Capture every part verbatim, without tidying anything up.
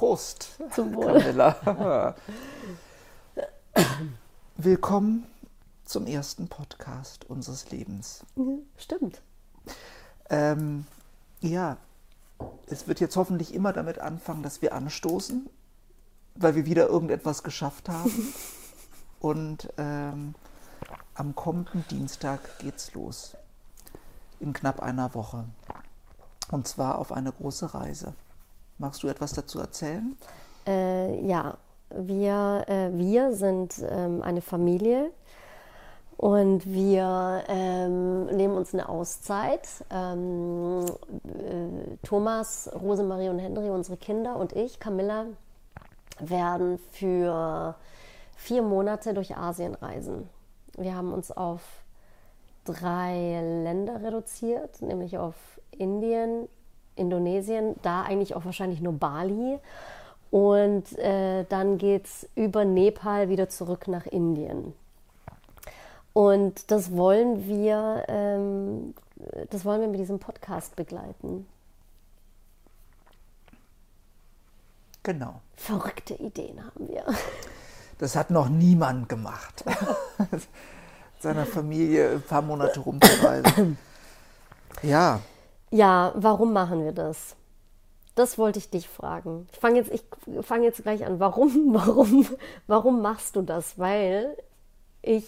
Prost, Zum Wohl. Camilla. Willkommen zum ersten Podcast unseres Lebens. Stimmt. Ähm, ja, es wird jetzt hoffentlich immer damit anfangen, dass wir anstoßen, weil wir wieder irgendetwas geschafft haben. Und ähm, am kommenden Dienstag geht's los. In knapp einer Woche. Und zwar auf eine große Reise. Magst du etwas dazu erzählen? Äh, ja, wir, äh, wir sind ähm, eine Familie und wir ähm, nehmen uns eine Auszeit. Ähm, äh, Thomas, Rosemarie und Henry, unsere Kinder, und ich, Camilla, werden für vier Monate durch Asien reisen. Wir haben uns auf drei Länder reduziert, nämlich auf Indien, Indonesien, da eigentlich auch wahrscheinlich nur Bali. Und äh, dann geht es über Nepal wieder zurück nach Indien. Und das wollen wir, ähm, das wollen wir mit diesem Podcast begleiten. Genau. Verrückte Ideen haben wir. Das hat noch niemand gemacht. Seiner Familie ein paar Monate rumzureisen. Ja. Ja, warum machen wir das? Das wollte ich dich fragen. Ich fange jetzt, ich fange jetzt gleich an. Warum, warum, warum machst du das? Weil ich,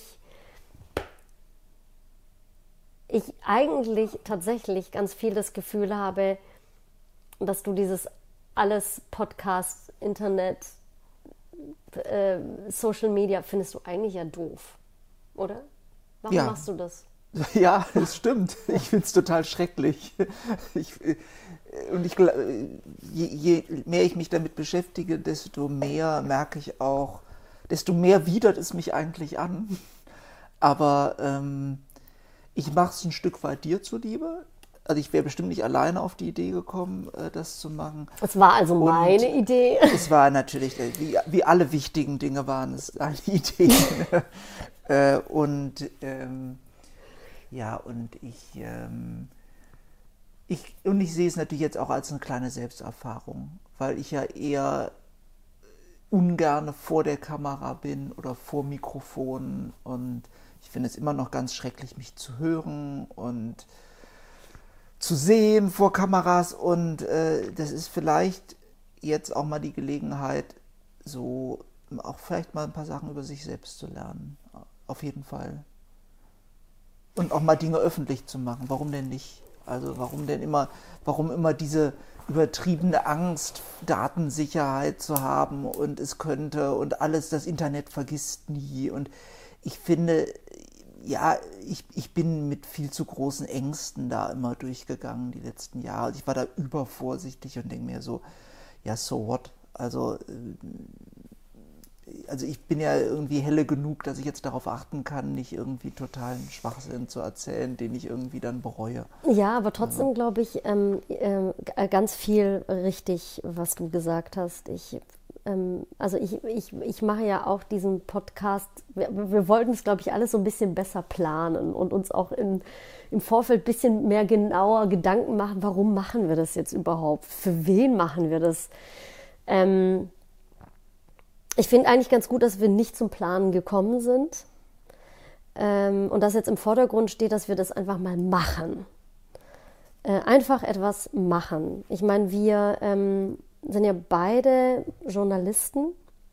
ich eigentlich tatsächlich ganz viel das Gefühl habe, dass du dieses alles Podcast, Internet, äh, Social Media findest du eigentlich ja doof, oder? Warum Ja. machst du das? Ja, es stimmt. Ich finde es total schrecklich. Ich, und ich, je, je mehr ich mich damit beschäftige, desto mehr merke ich auch, desto mehr widert es mich eigentlich an. Aber ähm, ich mache es ein Stück weit dir zuliebe. Also ich wäre bestimmt nicht alleine auf die Idee gekommen, das zu machen. Es war also Und meine Idee. Es war natürlich, wie, wie alle wichtigen Dinge waren es eine Idee. äh, und ähm, ja, und ich, ähm, ich, und ich sehe es natürlich jetzt auch als eine kleine Selbsterfahrung, weil ich ja eher ungerne vor der Kamera bin oder vor Mikrofon, und ich finde es immer noch ganz schrecklich, mich zu hören und zu sehen vor Kameras, und äh, das ist vielleicht jetzt auch mal die Gelegenheit, so auch vielleicht mal ein paar Sachen über sich selbst zu lernen, auf jeden Fall. Und auch mal Dinge öffentlich zu machen. Warum denn nicht? Also warum denn immer, warum immer diese übertriebene Angst, Datensicherheit zu haben und es könnte und alles, das Internet vergisst nie. Und ich finde, ja, ich, ich bin mit viel zu großen Ängsten da immer durchgegangen die letzten Jahre. Ich war da übervorsichtig und denke mir so, ja, so what? Also, also ich bin ja irgendwie helle genug, dass ich jetzt darauf achten kann, nicht irgendwie totalen Schwachsinn zu erzählen, den ich irgendwie dann bereue. Ja, aber trotzdem glaube ich ähm, äh, ganz viel richtig, was du gesagt hast. Ich, ähm, also ich, ich, ich mache ja auch diesen Podcast, wir, wir wollten es, glaube ich, alles so ein bisschen besser planen und uns auch in, im Vorfeld ein bisschen mehr genauer Gedanken machen, warum machen wir das jetzt überhaupt? Für wen machen wir das? Ähm, Ich finde eigentlich ganz gut, dass wir nicht zum Planen gekommen sind ähm, und dass jetzt im Vordergrund steht, dass wir das einfach mal machen. Äh, einfach etwas machen. Ich meine, wir ähm, sind ja beide Journalisten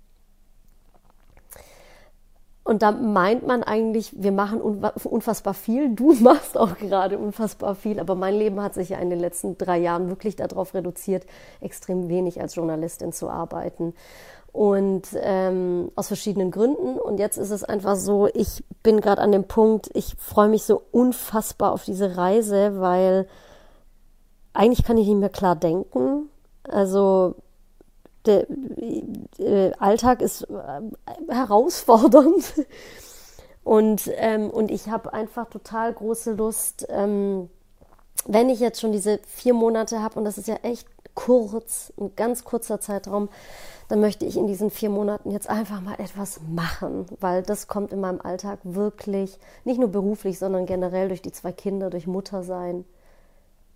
und da meint man eigentlich, wir machen unfassbar viel. Du machst auch gerade unfassbar viel, aber mein Leben hat sich ja in den letzten drei Jahren wirklich darauf reduziert, extrem wenig als Journalistin zu arbeiten. Und ähm, aus verschiedenen Gründen. Und jetzt ist es einfach so, ich bin gerade an dem Punkt, ich freue mich so unfassbar auf diese Reise, weil eigentlich kann ich nicht mehr klar denken. Also der, der Alltag ist äh, herausfordernd. Und, ähm, und ich habe einfach total große Lust, ähm, wenn ich jetzt schon diese vier Monate habe, und das ist ja echt kurz, ein ganz kurzer Zeitraum, dann möchte ich in diesen vier Monaten jetzt einfach mal etwas machen, weil das kommt in meinem Alltag wirklich, nicht nur beruflich, sondern generell durch die zwei Kinder, durch Muttersein,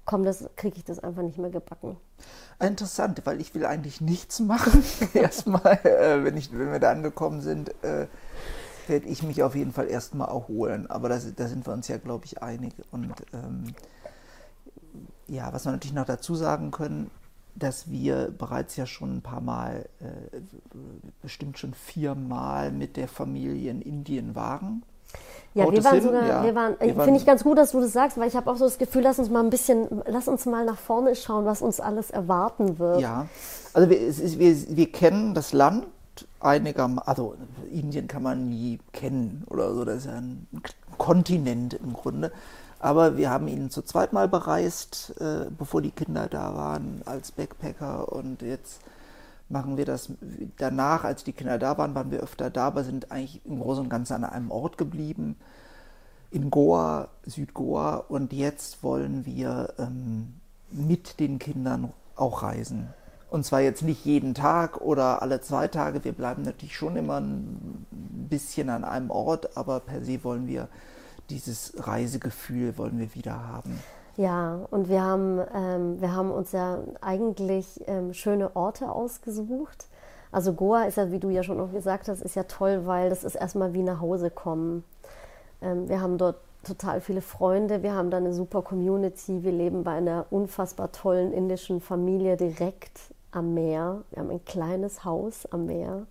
komm, das kriege ich das einfach nicht mehr gebacken. Interessant, weil ich will eigentlich nichts machen. Erstmal, äh, wenn, ich, wenn wir da angekommen sind, äh, werde ich mich auf jeden Fall erstmal erholen. Aber da sind wir uns ja, glaube ich, einig. Und ähm, ja, was wir natürlich noch dazu sagen können, dass wir bereits ja schon ein paar Mal, äh, bestimmt schon viermal mit der Familie in Indien waren. Ja, Haut wir es waren hin? sogar, Ja, wir waren, wir waren- finde ich ganz gut, dass du das sagst, weil ich habe auch so das Gefühl, lass uns mal ein bisschen, lass uns mal nach vorne schauen, was uns alles erwarten wird. Ja, also wir, es ist, wir, wir kennen das Land einigermaßen, also Indien kann man nie kennen oder so, das ist ja ein Kontinent im Grunde. Aber wir haben ihn zu zweit mal bereist, äh, bevor die Kinder da waren, als Backpacker. Und jetzt machen wir das danach, als die Kinder da waren, waren wir öfter da, aber sind eigentlich im Großen und Ganzen an einem Ort geblieben. In Goa, Südgoa. Und jetzt wollen wir ähm, mit den Kindern auch reisen. Und zwar jetzt nicht jeden Tag oder alle zwei Tage. Wir bleiben natürlich schon immer ein bisschen an einem Ort, aber per se wollen wir dieses Reisegefühl wollen wir wieder haben. Ja, und wir haben, ähm, wir haben uns ja eigentlich ähm, schöne Orte ausgesucht. Also Goa ist ja, wie du ja schon auch gesagt hast, ist ja toll, weil das ist erstmal wie nach Hause kommen. Ähm, wir haben dort total viele Freunde, wir haben da eine super Community, wir leben bei einer unfassbar tollen indischen Familie direkt am Meer. Wir haben ein kleines Haus am Meer.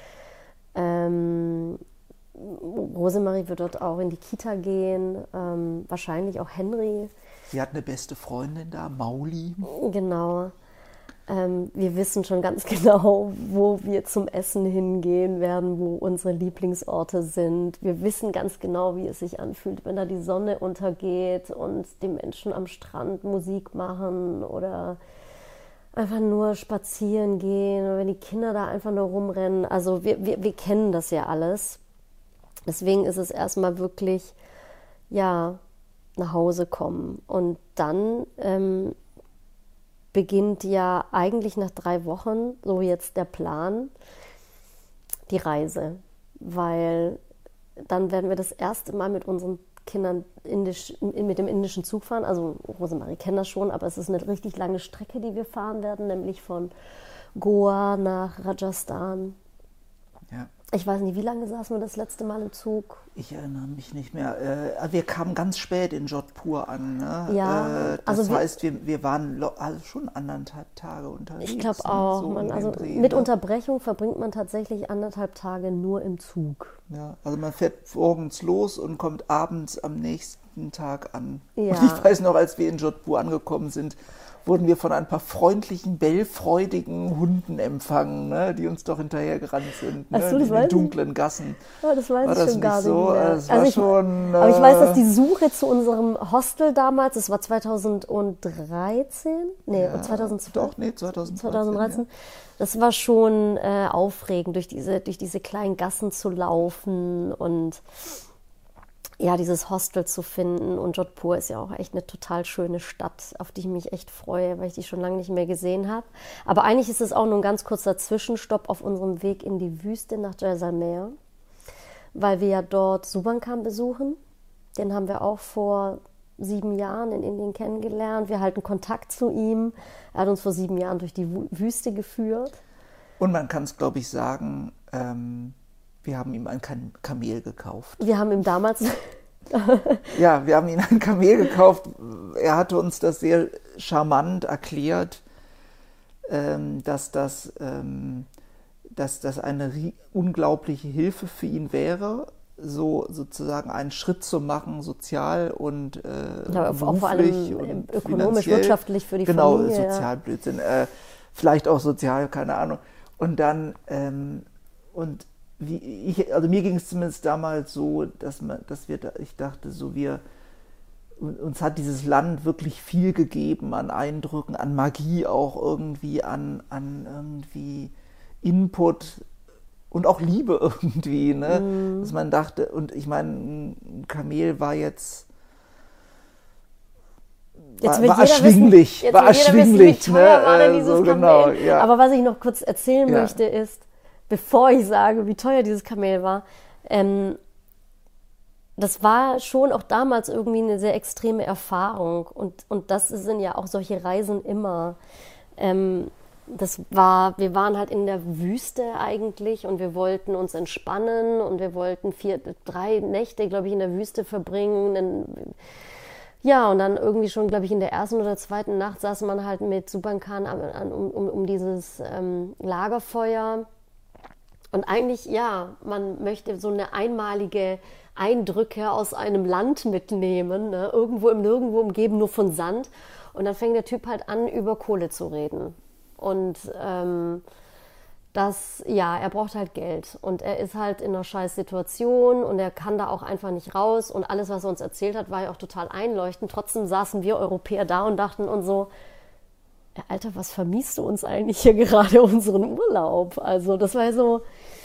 Ähm, Rosemarie wird dort auch in die Kita gehen, ähm, wahrscheinlich auch Henry. Sie hat eine beste Freundin da, Mauli. Genau. Ähm, wir wissen schon ganz genau, wo wir zum Essen hingehen werden, wo unsere Lieblingsorte sind. Wir wissen ganz genau, wie es sich anfühlt, wenn da die Sonne untergeht und die Menschen am Strand Musik machen oder einfach nur spazieren gehen oder wenn die Kinder da einfach nur rumrennen. Also wir, wir, wir kennen das ja alles. Deswegen ist es erstmal wirklich, ja, nach Hause kommen. Und dann ähm, beginnt ja eigentlich nach drei Wochen, so jetzt der Plan, die Reise. Weil dann werden wir das erste Mal mit unseren Kindern indisch, mit dem indischen Zug fahren. Also Rosemarie kennt das schon, aber es ist eine richtig lange Strecke, die wir fahren werden, nämlich von Goa nach Rajasthan. Ja. Ich weiß nicht, wie lange saßen wir das letzte Mal im Zug? Ich erinnere mich nicht mehr. Äh, wir kamen ganz spät in Jodhpur an. Ne? Ja, äh, das also wir- heißt, wir, wir waren lo- also schon anderthalb Tage unterwegs. Ich glaube ne? auch. So Man, um also den Dreh, mit ne? Unterbrechung verbringt man tatsächlich anderthalb Tage nur im Zug. Ja, also man fährt morgens los und kommt abends am nächsten Tag an. Ja. Und ich weiß noch, als wir in Jodhpur angekommen sind, wurden wir von ein paar freundlichen, bellfreudigen Hunden empfangen, ne, die uns doch hinterhergerannt sind, ne, Ach so, in das den weiß ich. dunklen Gassen. Ja, das weiß War ich das schon gar nicht nicht so? mehr. Es war Also ich, schon, aber ich weiß, dass äh, die Suche zu unserem Hostel damals, das war zweitausenddreizehn, nee, Ja, zweitausendzwölf, doch, nee, zweitausenddreizehn. zweitausenddreizehn, das war schon äh, aufregend, durch diese, durch diese kleinen Gassen zu laufen und ja, dieses Hostel zu finden. Und Jodhpur ist ja auch echt eine total schöne Stadt, auf die ich mich echt freue, weil ich die schon lange nicht mehr gesehen habe. Aber eigentlich ist es auch nur ein ganz kurzer Zwischenstopp auf unserem Weg in die Wüste nach Jaisalmer, weil wir ja dort Subankam besuchen. Den haben wir auch vor sieben Jahren in Indien kennengelernt. Wir halten Kontakt zu ihm. Er hat uns vor sieben Jahren durch die Wüste geführt. Und man kann es, glaube ich, sagen, ähm, wir haben ihm ein Kam- Kamel gekauft. Wir haben ihm damals... Ja, wir haben ihm ein Kamel gekauft. Er hatte uns das sehr charmant erklärt, ähm, dass, das, ähm, dass das eine rie- unglaubliche Hilfe für ihn wäre, so sozusagen einen Schritt zu machen, sozial und äh, Ja, auch vor beruflich allem und ökonomisch, finanziell. wirtschaftlich für die genau, Familie. Genau, Sozialblödsinn. Äh, vielleicht auch sozial, keine Ahnung. Und dann, ähm, und wie ich, also mir ging es zumindest damals so, dass man, dass wir, da, ich dachte so, wir, uns hat dieses Land wirklich viel gegeben an Eindrücken, an Magie auch irgendwie, an, an irgendwie Input und auch Liebe irgendwie, ne? Mhm. Dass man dachte, und ich meine, ein Kamel war jetzt Jetzt war, will war jeder erschwinglich, wissen, war jetzt will jeder erschwinglich, wissen, wie teuer ne? war denn Äh, dieses so Kamel? genau, ja. Aber was ich noch kurz erzählen Ja. möchte ist, bevor ich sage, wie teuer dieses Kamel war, ähm, das war schon auch damals irgendwie eine sehr extreme Erfahrung. Und, und das sind ja auch solche Reisen immer. Ähm, das war, wir waren halt in der Wüste eigentlich und wir wollten uns entspannen und wir wollten vier, drei Nächte, glaube ich, in der Wüste verbringen. Dann, ja, und dann irgendwie schon, glaube ich, in der ersten oder zweiten Nacht saß man halt mit Supankan an, an, um, um, um dieses ähm, Lagerfeuer. Und eigentlich, ja, man möchte so eine einmalige Eindrücke aus einem Land mitnehmen, ne? Irgendwo im Nirgendwo umgeben, nur von Sand. Und dann fängt der Typ halt an, über Kohle zu reden. Und ähm, das, ja, er braucht halt Geld. Und er ist halt in einer scheiß Situation und er kann da auch einfach nicht raus. Und alles, was er uns erzählt hat, war ja auch total einleuchtend. Trotzdem saßen wir Europäer da und dachten uns so, Alter, was vermiest du uns eigentlich hier gerade unseren Urlaub? Also das war so...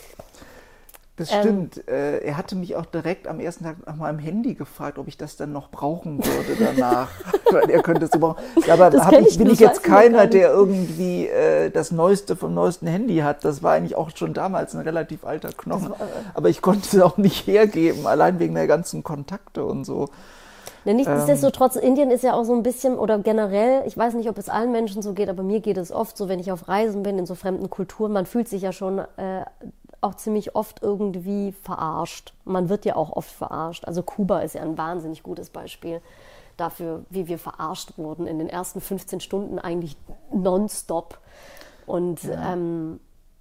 Das stimmt. Ähm, äh, er hatte mich auch direkt am ersten Tag nach meinem Handy gefragt, ob ich das dann noch brauchen würde danach. Weil er könnte es so brauchen. Ja, aber hab ich, bin ich jetzt keiner, der irgendwie äh, das Neueste vom neuesten Handy hat. Das war eigentlich auch schon damals ein relativ alter Knochen. War, äh, aber ich konnte es auch nicht hergeben, allein wegen der ganzen Kontakte und so. Ja, nichtsdestotrotz, ähm, Indien ist ja auch so ein bisschen, oder generell, ich weiß nicht, ob es allen Menschen so geht, aber mir geht es oft so, wenn ich auf Reisen bin, in so fremden Kulturen, man fühlt sich ja schon äh, auch ziemlich oft irgendwie verarscht. Man wird ja auch oft verarscht. Also Kuba ist ja ein wahnsinnig gutes Beispiel dafür, wie wir verarscht wurden in den ersten fünfzehn Stunden eigentlich nonstop. Und ja. Ähm,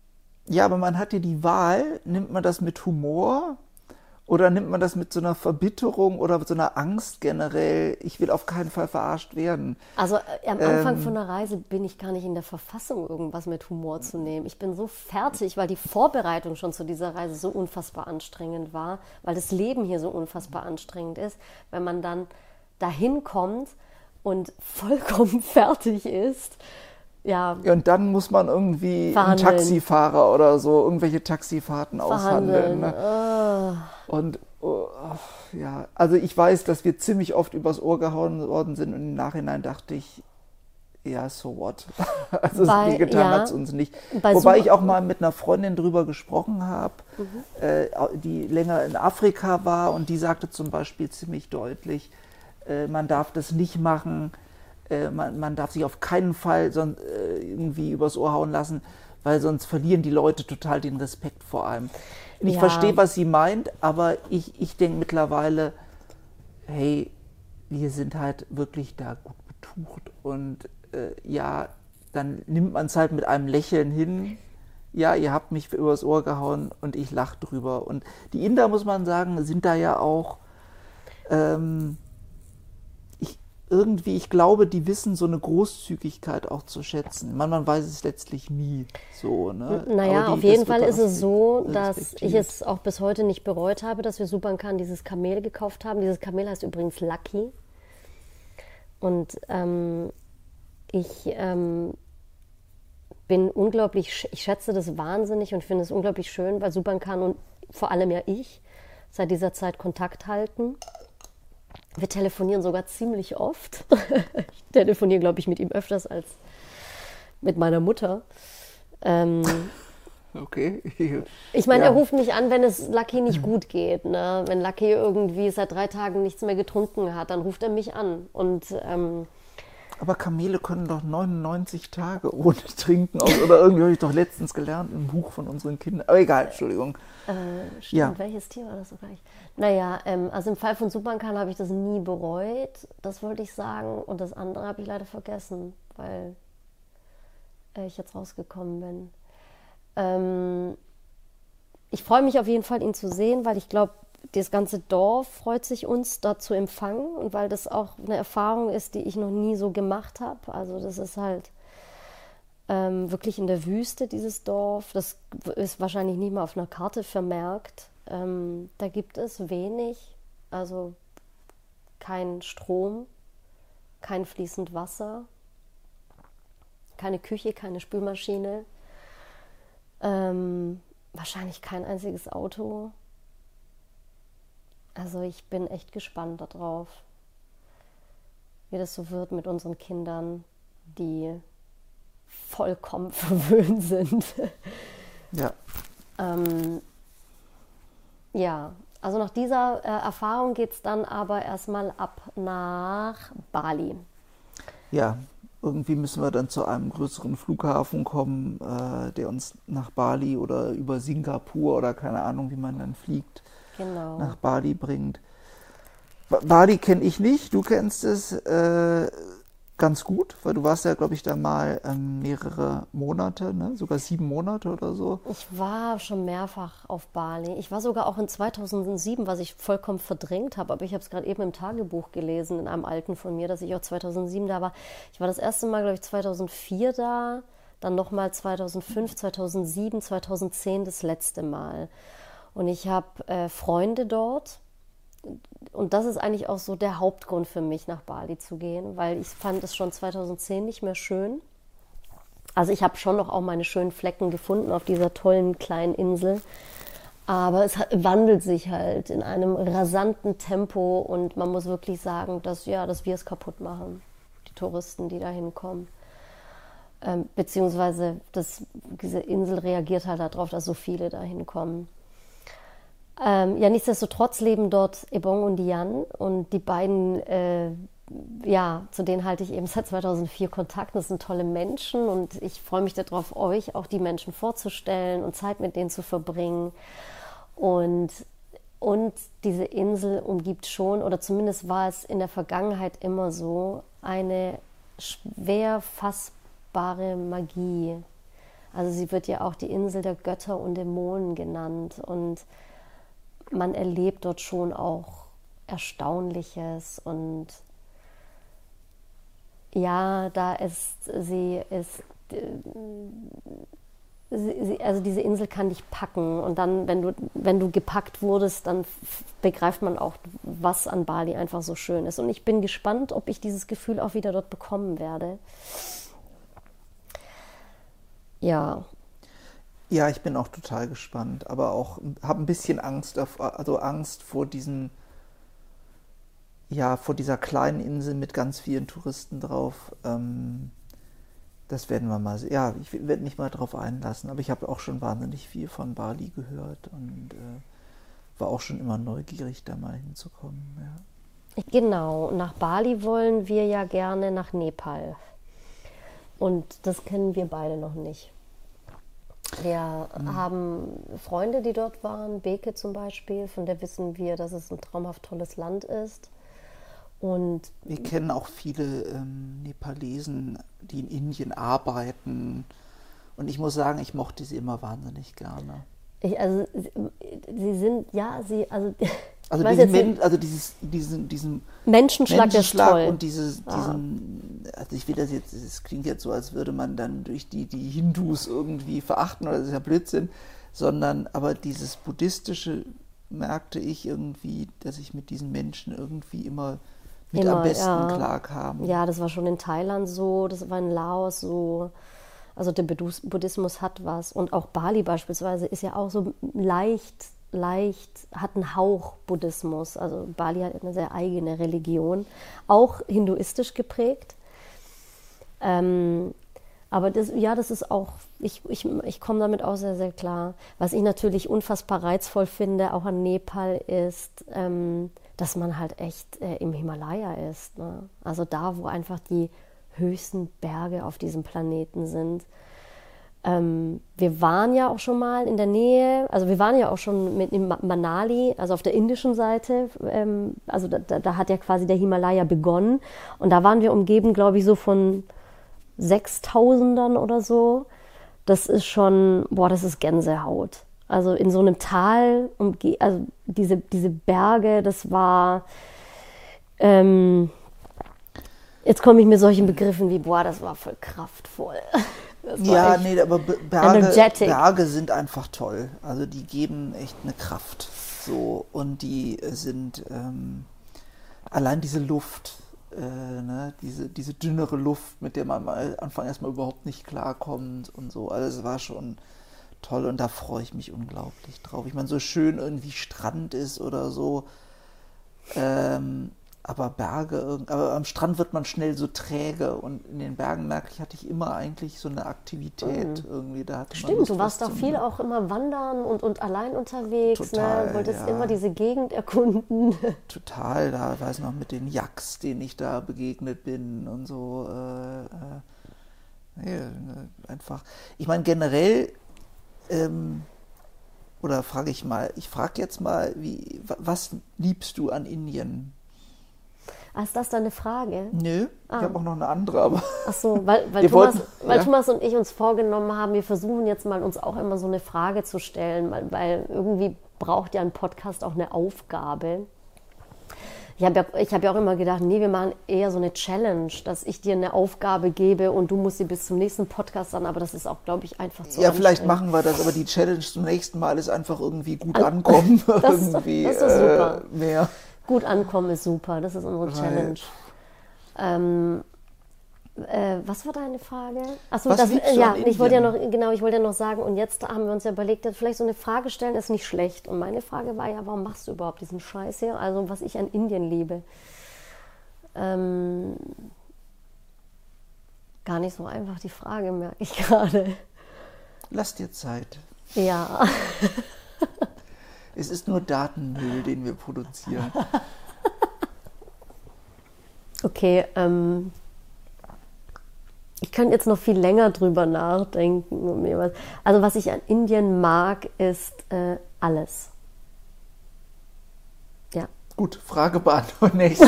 ja, aber man hat ja die Wahl, nimmt man das mit Humor oder nimmt man das mit so einer Verbitterung oder mit so einer Angst generell, ich will auf keinen Fall verarscht werden. Also äh, am Anfang ähm, von der Reise bin ich gar nicht in der Verfassung, irgendwas mit Humor zu nehmen. Ich bin so fertig, weil die Vorbereitung schon zu dieser Reise so unfassbar anstrengend war, weil das Leben hier so unfassbar anstrengend ist, wenn man dann dahin kommt und vollkommen fertig ist. Ja, ja, und dann muss man irgendwie verhandeln. Einen Taxifahrer oder so, irgendwelche Taxifahrten aushandeln. Ne? Oh. Und oh, ja, also ich weiß, dass wir ziemlich oft übers Ohr gehauen worden sind und im Nachhinein dachte ich, ja, so what? Also Bei, so getan ja, hat es uns nicht. Wobei ich auch mal mit einer Freundin drüber gesprochen habe, mhm. äh, die länger in Afrika war und die sagte zum Beispiel ziemlich deutlich, äh, man darf das nicht machen, Man, man darf sich auf keinen Fall son, äh, irgendwie übers Ohr hauen lassen, weil sonst verlieren die Leute total den Respekt vor allem. Ich ja. verstehe, was sie meint, aber ich, ich denke mittlerweile, hey, wir sind halt wirklich da gut betucht und äh, ja, dann nimmt man es halt mit einem Lächeln hin. Ja, ihr habt mich übers Ohr gehauen und ich lache drüber. Und die Inder, muss man sagen, sind da ja auch... Ähm, irgendwie, ich glaube, die wissen so eine Großzügigkeit auch zu schätzen. Man, man weiß es letztlich nie so. Ne? Naja, die, auf jeden Fall ist es so, dass ich es auch bis heute nicht bereut habe, dass wir Supankan dieses Kamel gekauft haben. Dieses Kamel heißt übrigens Lucky. Und ähm, ich ähm, bin unglaublich, ich schätze das wahnsinnig und finde es unglaublich schön, weil Supankan und vor allem ja ich seit dieser Zeit Kontakt halten. Wir telefonieren sogar ziemlich oft. Ich telefoniere, glaube ich, mit ihm öfters als mit meiner Mutter. Ähm, okay. Ich meine, ja. er ruft mich an, wenn es Lucky nicht gut geht. Ne? Wenn Lucky irgendwie seit drei Tagen nichts mehr getrunken hat, dann ruft er mich an. Und, ähm, aber Kamele können doch neunundneunzig Tage ohne Trinken aus. Oder irgendwie habe ich doch letztens gelernt im Buch von unseren Kindern. Aber egal, Entschuldigung. Äh, stimmt, ja. Welches Tier war das so gleich? Naja, ähm, also im Fall von Supankan habe ich das nie bereut, das wollte ich sagen. Und das andere habe ich leider vergessen, weil äh, ich jetzt rausgekommen bin. Ähm, ich freue mich auf jeden Fall, ihn zu sehen, weil ich glaube, das ganze Dorf freut sich, uns da zu empfangen. Und weil das auch eine Erfahrung ist, die ich noch nie so gemacht habe. Also das ist halt ähm, wirklich in der Wüste, dieses Dorf. Das ist wahrscheinlich nicht mal auf einer Karte vermerkt. Ähm, da gibt es wenig, also kein Strom, kein fließend Wasser, keine Küche, keine Spülmaschine, ähm, wahrscheinlich kein einziges Auto. Also ich bin echt gespannt darauf, wie das so wird mit unseren Kindern, die vollkommen verwöhnt sind. Ja. ähm, Ja, Also nach dieser äh, Erfahrung geht es dann aber erstmal ab nach Bali. Ja, irgendwie müssen wir dann zu einem größeren Flughafen kommen, äh, der uns nach Bali oder über Singapur oder keine Ahnung, wie man dann fliegt, Genau. nach Bali bringt. Ba- Bali kenne ich nicht, du kennst es äh, ganz gut, weil du warst ja, glaube ich, da mal ähm, mehrere Monate, ne? Sogar sieben Monate oder so. Ich war schon mehrfach auf Bali. Ich war sogar auch in zweitausendsieben, was ich vollkommen verdrängt habe. Aber ich habe es gerade eben im Tagebuch gelesen, in einem alten von mir, dass ich auch zweitausendsieben da war. Ich war das erste Mal, glaube ich, zweitausendvier da, dann nochmal zweitausendfünf, zweitausendsieben, zweitausendzehn das letzte Mal. Und ich habe äh, Freunde dort. Und das ist eigentlich auch so der Hauptgrund für mich, nach Bali zu gehen, weil ich fand es schon zweitausendzehn nicht mehr schön. Also ich habe schon noch auch meine schönen Flecken gefunden auf dieser tollen kleinen Insel. Aber es hat, wandelt sich halt in einem rasanten Tempo und man muss wirklich sagen, dass, ja, dass wir es kaputt machen, die Touristen, die da hinkommen. Ähm, beziehungsweise das, diese Insel reagiert halt darauf, dass so viele da hinkommen. Ähm, ja, nichtsdestotrotz leben dort Ebong und Dian und die beiden, äh, ja, zu denen halte ich eben seit zweitausendvier Kontakt. Das sind tolle Menschen und ich freue mich darauf, euch auch die Menschen vorzustellen und Zeit mit denen zu verbringen. Und, und diese Insel umgibt schon, oder zumindest war es in der Vergangenheit immer so, eine schwer fassbare Magie. Also sie wird ja auch die Insel der Götter und Dämonen genannt und man erlebt dort schon auch Erstaunliches und ja, da ist sie ist sie, sie, also diese Insel kann dich packen und dann, wenn du wenn du gepackt wurdest, dann begreift man auch, was an Bali einfach so schön ist. Und ich bin gespannt, ob ich dieses Gefühl auch wieder dort bekommen werde. Ja. Ja, ich bin auch total gespannt, aber auch habe ein bisschen Angst, auf, also Angst vor diesem, ja, vor dieser kleinen Insel mit ganz vielen Touristen drauf. Ähm, das werden wir mal sehen. Ja, ich werde mich mal drauf einlassen, aber ich habe auch schon wahnsinnig viel von Bali gehört und äh, war auch schon immer neugierig, da mal hinzukommen. Ja. Genau, nach Bali wollen wir ja gerne nach Nepal. Und das kennen wir beide noch nicht. Wir mhm. haben Freunde, die dort waren, Beke zum Beispiel, von der wissen wir, dass es ein traumhaft tolles Land ist. Und wir kennen auch viele ähm, Nepalesen, die in Indien arbeiten. Und ich muss sagen, ich mochte sie immer wahnsinnig gerne. Ich, also sie, sie sind, ja, sie, also... Also, diesen Men, also dieses, diesen, diesen Menschenschlag, Menschenschlag ist toll. Und dieses, diesen, also ich will das jetzt, es klingt jetzt so, als würde man dann durch die, die Hindus irgendwie verachten, oder das ist ja Blödsinn, sondern aber dieses Buddhistische merkte ich irgendwie, dass ich mit diesen Menschen irgendwie immer mit immer, am besten ja. klarkam. Ja, das war schon in Thailand so, das war in Laos so. Also der Buddhismus hat was. Und auch Bali beispielsweise ist ja auch so leicht... leicht, hat einen Hauch Buddhismus. Also Bali hat eine sehr eigene Religion, auch hinduistisch geprägt. Ähm, aber das, ja, das ist auch, ich, ich, ich komme damit auch sehr, sehr klar. Was ich natürlich unfassbar reizvoll finde, auch an Nepal, ist, ähm, dass man halt echt äh, im Himalaya ist. Ne? Also da, wo einfach die höchsten Berge auf diesem Planeten sind. Ähm, wir waren ja auch schon mal in der Nähe, also wir waren ja auch schon mit in Manali, also auf der indischen Seite, ähm, also da, da hat ja quasi der Himalaya begonnen und da waren wir umgeben, glaube ich, so von Sechstausendern oder so. Das ist schon, boah, das ist Gänsehaut. Also in so einem Tal, umge- also diese, diese Berge, das war, ähm, jetzt komme ich mit solchen Begriffen wie, boah, das war voll kraftvoll. Ja, nee, aber Berge, Berge sind einfach toll. Also die geben echt eine Kraft. So, und die sind ähm, allein diese Luft, äh, ne, diese, diese dünnere Luft, mit der man am Anfang erstmal überhaupt nicht klarkommt und so. Also es war schon toll und da freue ich mich unglaublich drauf. Ich meine, so schön irgendwie Strand ist oder so. Ähm, aber Berge, aber am Strand wird man schnell so träge und in den Bergen merke ich, hatte ich immer eigentlich so eine Aktivität mhm. irgendwie. Da hatte Stimmt, man du warst da viel auch immer wandern und, und allein unterwegs, total, ne? Wolltest ja. immer diese Gegend erkunden. Total, da weiß ich noch mit den Yaks, denen ich da begegnet bin und so. Äh, äh, nee, einfach. Ich meine generell, ähm, oder frage ich mal, ich frage jetzt mal, wie, was liebst du an Indien? Ah, ist das deine Frage? Nö, ah. ich habe auch noch eine andere, aber... Ach so, weil, weil, Wir Thomas, wollten, weil ja? Thomas und ich uns vorgenommen haben, wir versuchen jetzt mal uns auch immer so eine Frage zu stellen, weil, weil irgendwie braucht ja ein Podcast auch eine Aufgabe. Ich habe ja, ich hab ja auch immer gedacht, nee, wir machen eher so eine Challenge, dass ich dir eine Aufgabe gebe und du musst sie bis zum nächsten Podcast an, aber das ist auch, glaube ich, einfach zu Ja, vielleicht anstrengend. machen wir das, aber die Challenge zum nächsten Mal ist einfach irgendwie gut ankommen. Das, irgendwie, das ist super. Äh, mehr. Gut ankommen ist super, das ist unsere Challenge. Ähm, äh, was war deine Frage? Achso, Was das, liebst du ja, an ich wollte ja noch, Indien? genau, ich wollte ja noch sagen, und jetzt haben wir uns ja überlegt, vielleicht so eine Frage stellen ist nicht schlecht. Und meine Frage war ja, warum machst du überhaupt diesen Scheiß hier? Also, was ich an Indien liebe. Ähm, gar nicht so einfach die Frage, merke ich gerade. Lass dir Zeit. Ja. Es ist nur Datenmüll, den wir produzieren. Okay, ähm, ich kann jetzt noch viel länger drüber nachdenken. und mir was- Also was ich an Indien mag, ist äh, alles. Ja. Gut, Frage beantwortet. Nächste.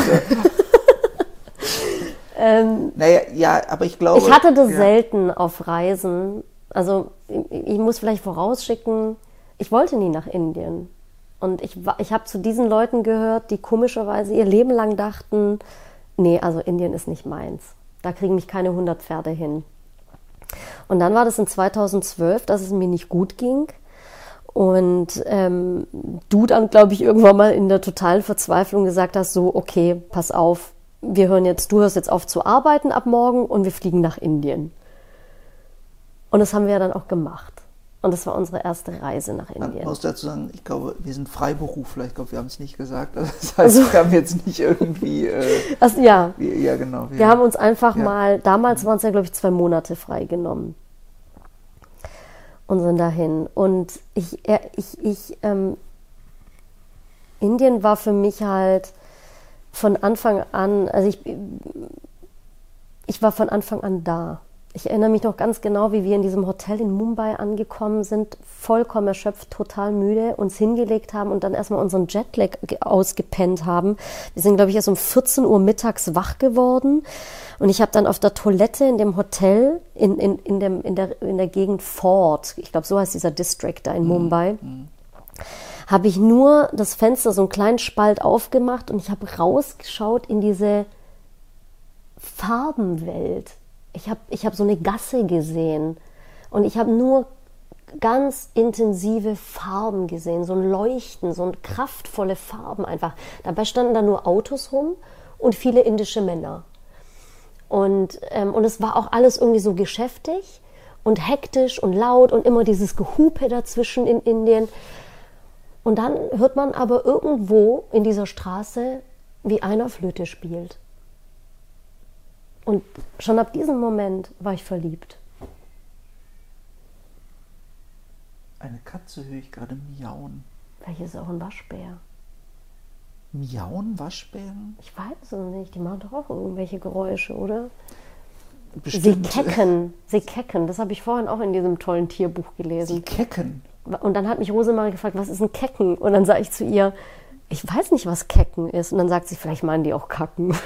Ähm, Naja, ja, aber ich glaube... ich hatte das ja. selten auf Reisen. Also ich, ich muss vielleicht vorausschicken, ich wollte nie nach Indien. Und ich, wa- ich habe zu diesen Leuten gehört, die komischerweise ihr Leben lang dachten, nee, also Indien ist nicht meins. Da kriegen mich keine hundert Pferde hin. Und dann war das in zweitausendzwölf, dass es mir nicht gut ging. Und ähm, du dann, glaube ich, irgendwann mal in der totalen Verzweiflung gesagt hast, so, okay, pass auf, wir hören jetzt, du hörst jetzt auf zu arbeiten ab morgen und wir fliegen nach Indien. Und das haben wir ja dann auch gemacht. Und das war unsere erste Reise nach Man Indien. muss dazu sagen, ich glaube, wir sind Freiberufler. Ich glaube, wir haben es nicht gesagt. Also das heißt, wir haben jetzt nicht irgendwie... Äh, Also, ja, wir, ja, genau. wir haben uns einfach ja. mal, damals waren es ja, glaube ich, zwei Monate freigenommen. Und sind dahin. Und ich, äh, ich, ich, ähm, Indien war für mich halt von Anfang an, also ich, ich war von Anfang an da. Ich erinnere mich noch ganz genau, wie wir in diesem Hotel in Mumbai angekommen sind, vollkommen erschöpft, total müde, uns hingelegt haben und dann erstmal unseren Jetlag ge- ausgepennt haben. Wir sind, glaube ich, erst um vierzehn Uhr mittags wach geworden und ich habe dann auf der Toilette in dem Hotel, in, in, in, dem, in, der, in der Gegend Fort, ich glaube, so heißt dieser District da in Mumbai, habe ich nur das Fenster, so einen kleinen Spalt aufgemacht und ich habe rausgeschaut in diese Farbenwelt. Ich habe ich hab so eine Gasse gesehen und ich habe nur ganz intensive Farben gesehen, so ein Leuchten, so ein kraftvolle Farben einfach. Dabei standen da nur Autos rum und viele indische Männer. Und, ähm, und es war auch alles irgendwie so geschäftig und hektisch und laut und immer dieses Gehupe dazwischen in Indien. Und dann hört man aber irgendwo in dieser Straße, wie einer Flöte spielt. Und schon ab diesem Moment war ich verliebt. Eine Katze höre ich gerade miauen. Vielleicht ist auch ein Waschbär. Miauen, Waschbären? Ich weiß es nicht. Die machen doch auch irgendwelche Geräusche, oder? Bestimmt. Sie kecken. Sie kecken. Das habe ich vorhin auch in diesem tollen Tierbuch Sie gelesen. kecken. Und dann hat mich Rosemarie gefragt, was ist ein Kecken? Und dann sage ich zu ihr, ich weiß nicht, was Kecken ist. Und dann sagt sie, vielleicht meinen die auch Kacken.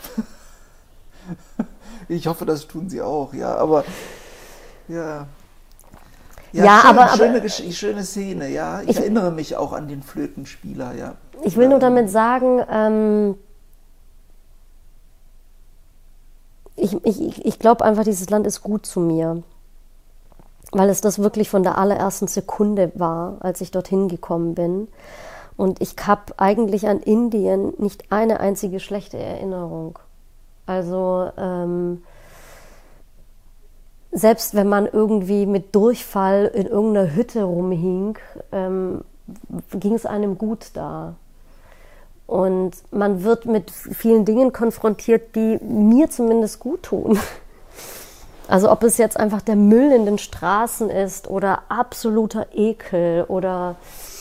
Ich hoffe, das tun sie auch, ja, aber ja. Ja, schön, aber- schöne, aber- Gesch- schöne Szene, ja. Ich, Ich- erinnere mich auch an den Flötenspieler, ja. Ich will nur damit sagen, ähm, ich, ich, ich glaube einfach, dieses Land ist gut zu mir. Weil es das wirklich von der allerersten Sekunde war, als ich dorthin gekommen bin. Und ich habe eigentlich an Indien nicht eine einzige schlechte Erinnerung. Also ähm, selbst wenn man irgendwie mit Durchfall in irgendeiner Hütte rumhing, ähm, ging es einem gut da. Und man wird mit vielen Dingen konfrontiert, die mir zumindest gut tun. Also ob es jetzt einfach der Müll in den Straßen ist oder absoluter Ekel oder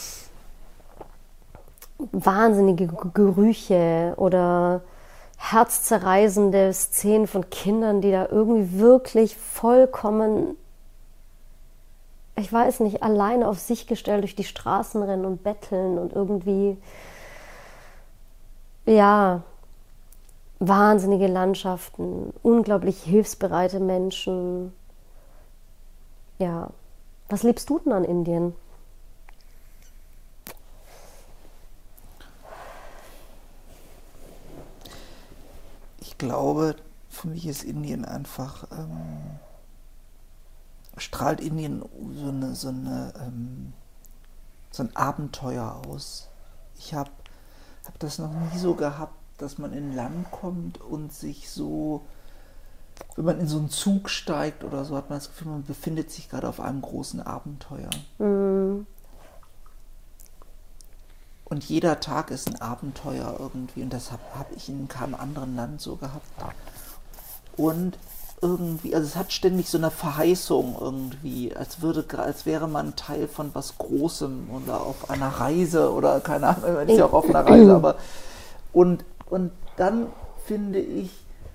wahnsinnige Gerüche oder herzzerreißende Szenen von Kindern, die da irgendwie wirklich vollkommen, ich weiß nicht, alleine auf sich gestellt durch die Straßen rennen und betteln und irgendwie, ja, wahnsinnige Landschaften, unglaublich hilfsbereite Menschen. Ja, was liebst du denn an Indien? Ich glaube, für mich ist Indien einfach, ähm, strahlt Indien so, eine, so, eine, ähm, so ein Abenteuer aus. Ich habe hab das noch nie so gehabt, dass man in ein Land kommt und sich so, wenn man in so einen Zug steigt oder so, hat man das Gefühl, man befindet sich gerade auf einem großen Abenteuer. Mhm. Und jeder Tag ist ein Abenteuer irgendwie. Und das habe hab ich in keinem anderen Land so gehabt. Und irgendwie, also es hat ständig so eine Verheißung irgendwie, als würde, als wäre man Teil von was Großem oder auf einer Reise oder keine Ahnung, man ist ja auch auf einer Reise, aber und, und dann finde ich,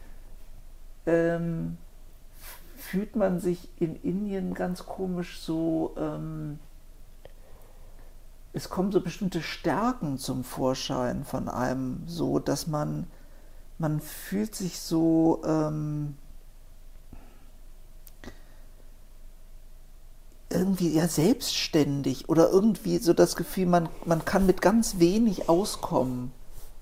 ähm, fühlt man sich in Indien ganz komisch so, ähm, es kommen so bestimmte Stärken zum Vorschein von einem, so dass man, man fühlt sich so, ähm, irgendwie ja selbstständig oder irgendwie so das Gefühl, man, man kann mit ganz wenig auskommen.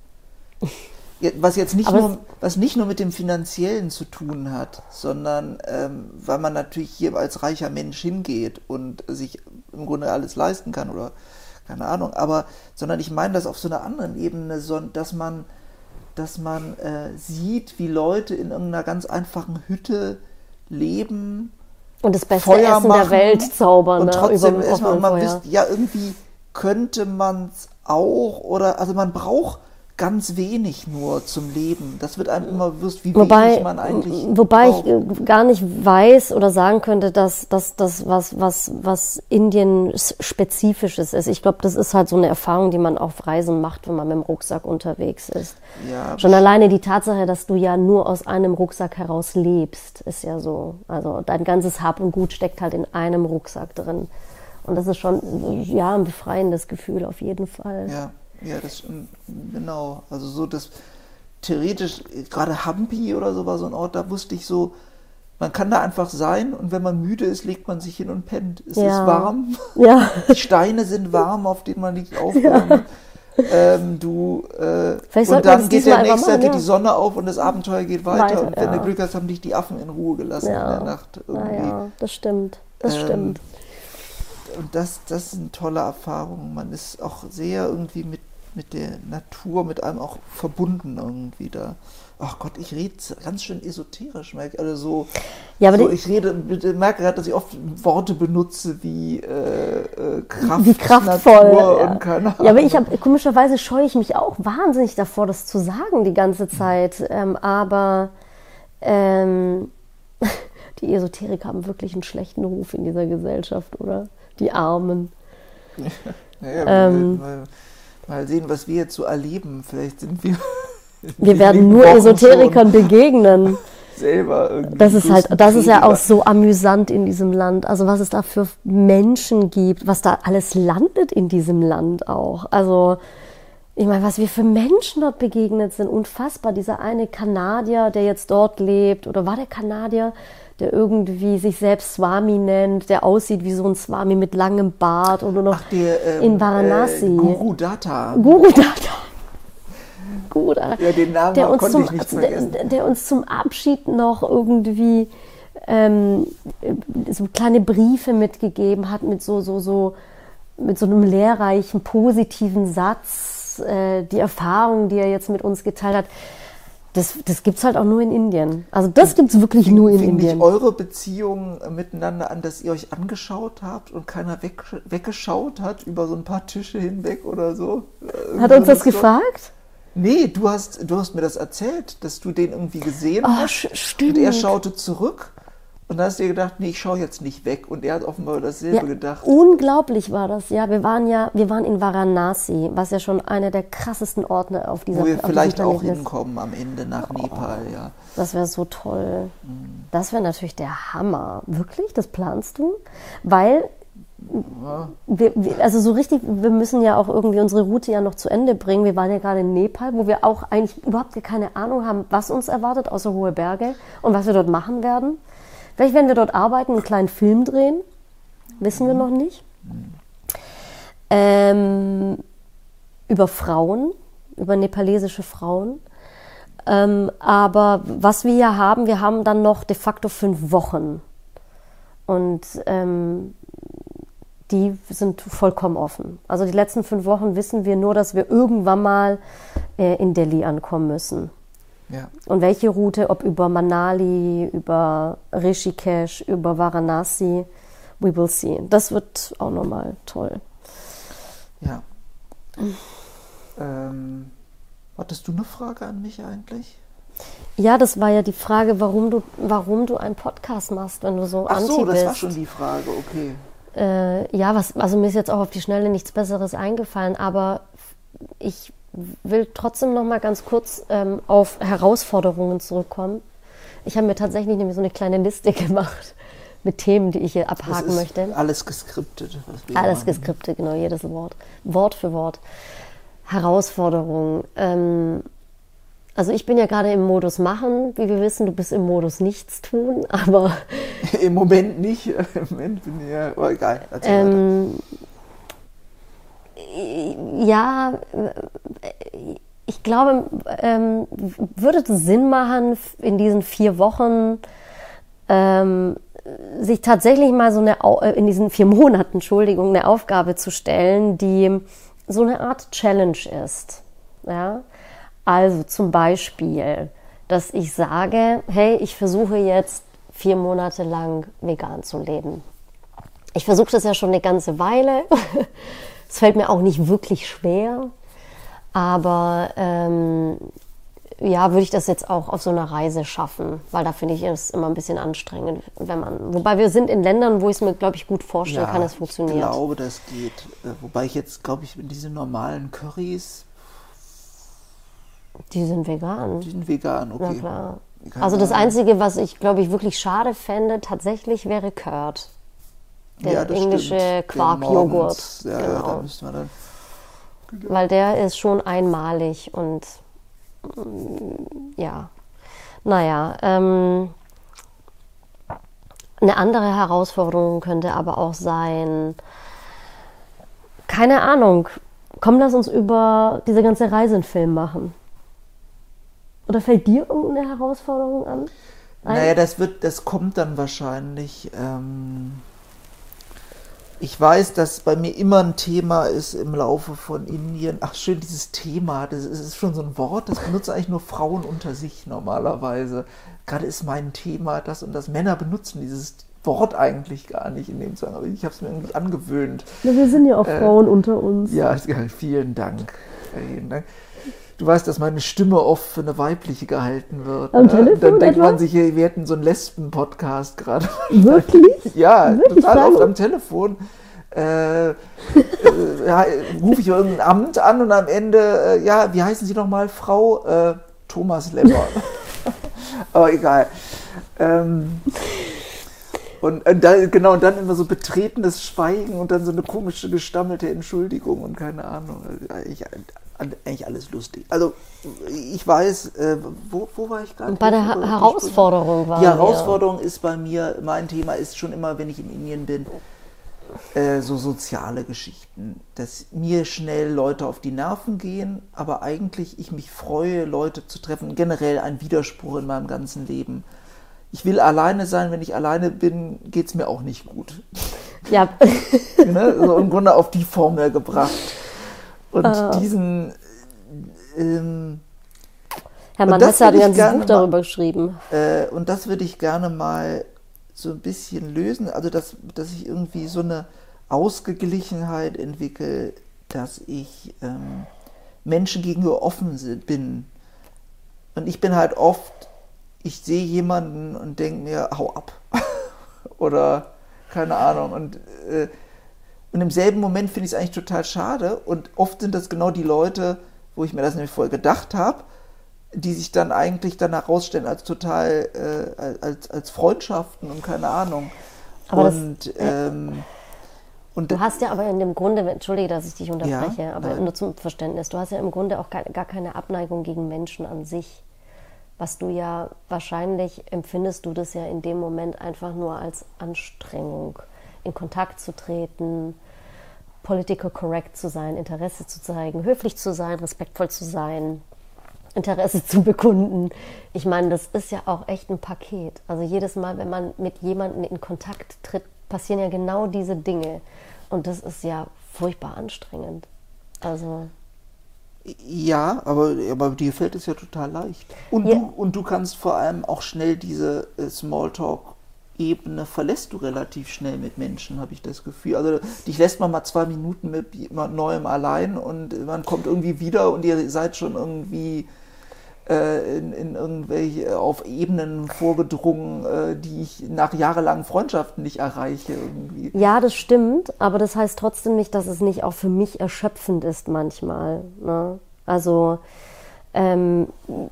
Was jetzt nicht nur, was nicht nur mit dem Finanziellen zu tun hat, sondern ähm, weil man natürlich hier als reicher Mensch hingeht und sich im Grunde alles leisten kann oder keine Ahnung, aber sondern ich meine das auf so einer anderen Ebene, so, dass man, dass man äh, sieht, wie Leute in irgendeiner ganz einfachen Hütte leben und das beste Feuer Essen machen der Welt zaubern. Und trotzdem über ist man, man wisst, ja, irgendwie könnte man es auch, oder, also man braucht ganz wenig nur zum Leben. Das wird einem immer bewusst, wie wobei, wenig man eigentlich Wobei braucht. ich gar nicht weiß oder sagen könnte, dass das was, was, was Indien Spezifisches ist. Ich glaube, das ist halt so eine Erfahrung, die man auf Reisen macht, wenn man mit dem Rucksack unterwegs ist. Ja, Schon alleine die Tatsache, dass du ja nur aus einem Rucksack heraus lebst, ist ja so. Also dein ganzes Hab und Gut steckt halt in einem Rucksack drin. Und das ist schon, ja, ein befreiendes Gefühl auf jeden Fall. Ja. Ja, das genau. Also so das theoretisch, gerade Hampi oder so war so ein Ort, da wusste ich so, man kann da einfach sein und wenn man müde ist, legt man sich hin und pennt. Es ja. ist warm, ja. Die Steine sind warm, auf denen man liegt, aufräumen. Ja. Ähm, du, äh, und dann geht der nächste, machen, geht ja. die Sonne auf und das Abenteuer geht weiter. weiter und wenn ja. du Glück hast, haben dich die Affen in Ruhe gelassen ja. in der Nacht. Irgendwie. Ja, das stimmt. Das ähm, stimmt. Und das, das sind tolle Erfahrungen. Man ist auch sehr irgendwie mit, mit der Natur, mit einem auch verbunden irgendwie da. Ach Gott, ich rede ganz schön esoterisch, merke also so, ja, aber so ich rede, merke gerade, dass ich oft Worte benutze wie äh, äh, Kraft, wie kraftvoll. Natur ja. und keine Ahnung. Ja, aber ich habe komischerweise scheue ich mich auch wahnsinnig davor, das zu sagen die ganze Zeit. Ähm, aber ähm, die Esoteriker haben wirklich einen schlechten Ruf in dieser Gesellschaft, oder? Die Armen. Naja, ähm, mal, mal sehen, was wir jetzt so erleben. Vielleicht sind wir. Wir werden nur Esoterikern begegnen. Selber irgendwie. Das ist halt, das ist ja auch so amüsant in diesem Land. Also was es da für Menschen gibt, was da alles landet in diesem Land auch. Also ich meine, was wir für Menschen dort begegnet sind, unfassbar. Dieser eine Kanadier, der jetzt dort lebt, oder war der Kanadier, der irgendwie sich selbst Swami nennt, der aussieht wie so ein Swami mit langem Bart und nur noch Ach, der, ähm, in Varanasi. Äh, Guru Datta. Guru Datta. Guru Datta. Ja, den Namen der uns konnte zum, ich nicht vergessen. Der, der uns zum Abschied noch irgendwie ähm, so kleine Briefe mitgegeben hat mit so, so, so, mit so einem lehrreichen, positiven Satz, äh, die Erfahrungen, die er jetzt mit uns geteilt hat. Das, das gibt es halt auch nur in Indien. Also das gibt es wirklich nur in Indien. Fing eure Beziehung miteinander an, dass ihr euch angeschaut habt und keiner weg, weggeschaut hat über so ein paar Tische hinweg oder so? Hat uns das gefragt? Nee, du hast, du hast mir das erzählt, dass du den irgendwie gesehen Oh, hast. sch- stimmt. Und er schaute zurück und dann hast du dir gedacht, nee, ich schaue jetzt nicht weg. Und er hat offenbar dasselbe Ja, gedacht. unglaublich war das, ja. Wir waren ja, wir waren in Varanasi, was ja schon einer der krassesten Orte auf dieser Wo wir auf diesem vielleicht auch Planeten ist. hinkommen am Ende nach Nepal, ja. Das wäre so toll. Das wäre natürlich der Hammer. Wirklich? Das planst du? Weil, wir, wir, also so richtig, wir müssen ja auch irgendwie unsere Route ja noch zu Ende bringen. Wir waren ja gerade in Nepal, wo wir auch eigentlich überhaupt keine Ahnung haben, was uns erwartet, außer hohe Berge und was wir dort machen werden. Vielleicht werden wir dort arbeiten, einen kleinen Film drehen. Wissen wir noch nicht. Ähm, über Frauen, über nepalesische Frauen. Ähm, aber was wir ja haben, wir haben dann noch de facto fünf Wochen. Und ähm, die sind vollkommen offen. Also die letzten fünf Wochen wissen wir nur, dass wir irgendwann mal äh, in Delhi ankommen müssen. Ja. Und welche Route, ob über Manali, über Rishikesh, über Varanasi, we will see. Das wird auch nochmal toll. Ja. ähm, hattest du eine Frage an mich eigentlich? Ja, das war ja die Frage, warum du, warum du einen Podcast machst, wenn du so Ach anti so, das bist. war schon die Frage, okay. Äh, ja, was, also mir ist jetzt auch auf die Schnelle nichts Besseres eingefallen, aber ich will trotzdem noch mal ganz kurz ähm, auf Herausforderungen zurückkommen. Ich habe mir tatsächlich nämlich so eine kleine Liste gemacht mit Themen, die ich hier Das abhaken ist möchte. alles geskriptet. Was wir Alles machen. geskriptet, genau, jedes Wort. Wort für Wort. Herausforderungen. Ähm, also ich bin ja gerade im Modus machen, wie wir wissen, du bist im Modus nichts tun, aber Im Moment nicht. Im Moment bin ich ja, aber egal. erzähl weiter. ähm, ja, ich glaube, ähm, würde es Sinn machen, in diesen vier Wochen ähm, sich tatsächlich mal so eine, Au- äh, in diesen vier Monaten, Entschuldigung, eine Aufgabe zu stellen, die so eine Art Challenge ist. Ja? Also zum Beispiel, dass ich sage, hey, ich versuche jetzt vier Monate lang vegan zu leben. Ich versuche das ja schon eine ganze Weile. Es fällt mir auch nicht wirklich schwer, aber ähm, ja, würde ich das jetzt auch auf so einer Reise schaffen, weil da finde ich es immer ein bisschen anstrengend, wenn man, wobei wir sind in Ländern, wo ich es mir, glaube ich, gut vorstellen kann, es funktioniert. Ich glaube, das geht. Äh, Wobei ich jetzt, glaube ich, mit diesen normalen Currys, Die sind vegan. die sind vegan, okay. Na klar. Keine Also das Ahnung. Einzige, was ich, glaube ich, wirklich schade fände, tatsächlich wäre Curd. Der Ja, das englische stimmt. Der Quarkjoghurt. morgens, Ja, ja, da Genau. müssen wir dann. Weil der ist schon einmalig und mm, ja, naja, ähm, eine andere Herausforderung könnte aber auch sein, keine Ahnung, komm, lass uns über diese ganze Reise einen Film machen. Oder fällt dir irgendeine Herausforderung an? Ein? Naja, das wird, das kommt dann wahrscheinlich. Ähm, ich weiß, dass bei mir immer ein Thema ist im Laufe von Indien. Ach schön, dieses Thema, das ist, ist schon so ein Wort, das benutzen eigentlich nur Frauen unter sich normalerweise. Gerade ist mein Thema das und das. Männer benutzen dieses Wort eigentlich gar nicht in dem Zusammenhang, aber ich habe es mir irgendwie angewöhnt. Na, wir sind ja auch Äh, Frauen unter uns. Ja, ja, vielen Dank. Vielen Dank. Du weißt, dass meine Stimme oft für eine weibliche gehalten wird. Am ne? Telefon Dann denkt etwa? man sich, wir hätten so einen Lesben-Podcast gerade. Wirklich? Ja, Wirklich, total sagen? oft am Telefon. Äh, äh, ja, rufe ich irgendein Amt an und am Ende, äh, ja, wie heißen Sie nochmal, Frau äh, Thomas Lemmer. Aber egal. Ähm, und, und da, genau, und dann immer so betretenes Schweigen und dann so eine komische gestammelte Entschuldigung und keine Ahnung. Ich, eigentlich alles lustig. Also ich weiß, äh, wo, wo war ich gerade? Und bei der ha Herausforderung war Die Herausforderung ist bei mir, mein Thema ist schon immer, wenn ich in Indien bin, äh, so soziale Geschichten. Dass mir schnell Leute auf die Nerven gehen, aber eigentlich ich mich freue, Leute zu treffen. Generell ein Widerspruch in meinem ganzen Leben. Ich will alleine sein, wenn ich alleine bin, geht es mir auch nicht gut. Ja. Ne? So im Grunde auf die Formel gebracht. Und Ah. diesen ähm, Hermann Und das Hesse hat ein will ich ganzes gerne Buch darüber geschrieben. Äh, und das würde ich gerne mal so ein bisschen lösen, also dass, dass ich irgendwie so eine Ausgeglichenheit entwickle, dass ich ähm, Menschen gegenüber offen bin. Und ich bin halt oft, ich sehe jemanden und denke mir, hau ab. Oder keine Ahnung. Und, äh, und im selben Moment finde ich es eigentlich total schade. Und oft sind das genau die Leute, wo ich mir das nämlich vorher gedacht habe, die sich dann eigentlich dann herausstellen als total, äh, als, als Freundschaften und keine Ahnung. Aber und, das, äh, ähm, und du hast ja aber in dem Grunde, entschuldige, dass ich dich unterbreche, ja, aber nein. nur zum Verständnis, du hast ja im Grunde auch gar keine Abneigung gegen Menschen an sich. Was du ja, wahrscheinlich empfindest du das ja in dem Moment einfach nur als Anstrengung, in Kontakt zu treten, political correct zu sein, Interesse zu zeigen, höflich zu sein, respektvoll zu sein, Interesse zu bekunden. Ich meine, das ist ja auch echt ein Paket. Also jedes Mal, wenn man mit jemandem in Kontakt tritt, passieren ja genau diese Dinge. Und das ist ja furchtbar anstrengend. Also... Ja, aber, aber dir fällt es ja total leicht. Und, Ja. du, und du kannst vor allem auch schnell diese äh, Smalltalk-Ebene, verlässt du relativ schnell mit Menschen, habe ich das Gefühl. Also dich lässt man mal zwei Minuten mit jemand Neuem allein und man kommt irgendwie wieder und ihr seid schon irgendwie äh, in, in irgendwelche, auf Ebenen vorgedrungen, äh, die ich nach jahrelangen Freundschaften nicht erreiche. Irgendwie. Ja, das stimmt, aber das heißt trotzdem nicht, dass es nicht auch für mich erschöpfend ist manchmal. Ne? Also, ähm,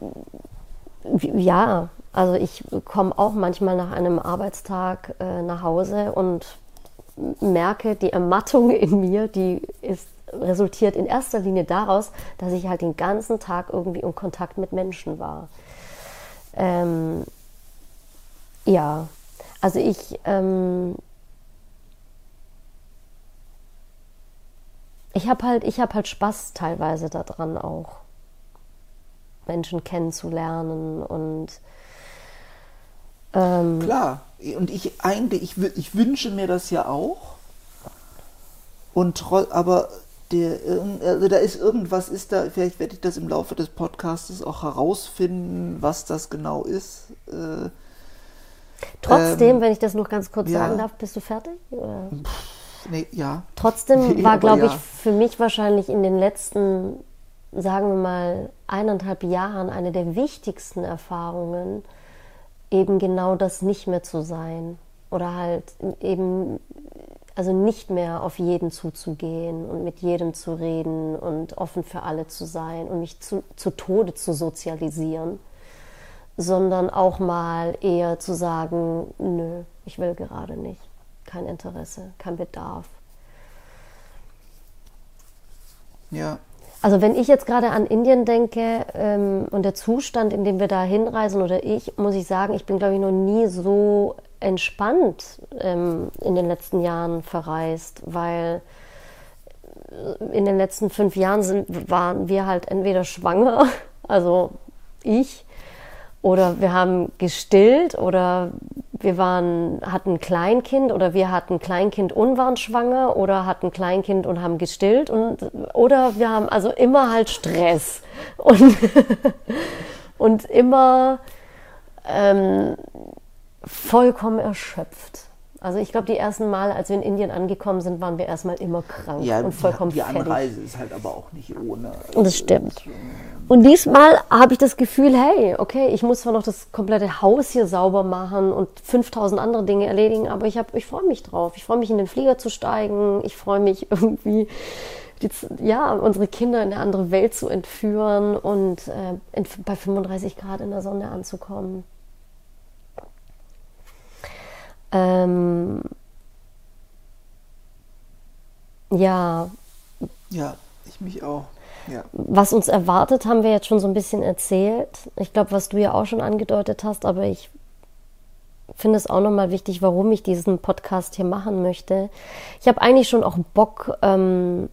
ja, also ich komme auch manchmal nach einem Arbeitstag äh, nach Hause und merke, die Ermattung in mir, die ist, resultiert in erster Linie daraus, dass ich halt den ganzen Tag irgendwie in Kontakt mit Menschen war. Ähm, ja, also ich... Ähm, Ich habe halt, ich hab halt Spaß teilweise daran auch, Menschen kennenzulernen und ähm, Klar, und ich eigentlich, ich, ich wünsche mir das ja auch, und tro- aber der, also da ist irgendwas, ist da, vielleicht werde ich das im Laufe des Podcasts auch herausfinden, was das genau ist. Äh, trotzdem, ähm, wenn ich das noch ganz kurz ja. sagen darf, bist du fertig? Oder? Nee, ja. Trotzdem Nee, war, aber glaube ja. ich, für mich wahrscheinlich in den letzten, sagen wir mal, eineinhalb Jahren eine der wichtigsten Erfahrungen, eben genau das nicht mehr zu sein. Oder halt eben, also nicht mehr auf jeden zuzugehen und mit jedem zu reden und offen für alle zu sein und mich zu, zu Tode zu sozialisieren, sondern auch mal eher zu sagen, nö, ich will gerade nicht. Kein Interesse, kein Bedarf. Ja. Also wenn ich jetzt gerade an Indien denke ähm, und der Zustand, in dem wir da hinreisen oder ich, muss ich sagen, ich bin, glaube ich, noch nie so entspannt ähm, in den letzten Jahren verreist, weil in den letzten fünf Jahren sind, waren wir halt entweder schwanger, also ich, oder wir haben gestillt oder wir waren, hatten ein Kleinkind oder wir hatten ein Kleinkind und waren schwanger oder hatten ein Kleinkind und haben gestillt und, oder wir haben also immer halt Stress und, und immer ähm, vollkommen erschöpft. Also ich glaube, die ersten Male, als wir in Indien angekommen sind, waren wir erstmal immer krank Ja, und vollkommen die, die fertig. Anreise ist halt aber auch nicht ohne. Und das stimmt. Und diesmal habe ich das Gefühl, hey, okay, ich muss zwar noch das komplette Haus hier sauber machen und fünftausend andere Dinge erledigen, aber ich, hab, ich freue mich drauf. Ich freue mich, in den Flieger zu steigen. Ich freue mich irgendwie, die, ja, unsere Kinder in eine andere Welt zu entführen und äh, in, bei fünfunddreißig Grad in der Sonne anzukommen. Ähm, ja. Ja, ich mich auch. Ja. Was uns erwartet, haben wir jetzt schon so ein bisschen erzählt. Ich glaube, was du ja auch schon angedeutet hast, aber ich finde es auch nochmal wichtig, warum ich diesen Podcast hier machen möchte. Ich habe eigentlich schon auch Bock, ähm,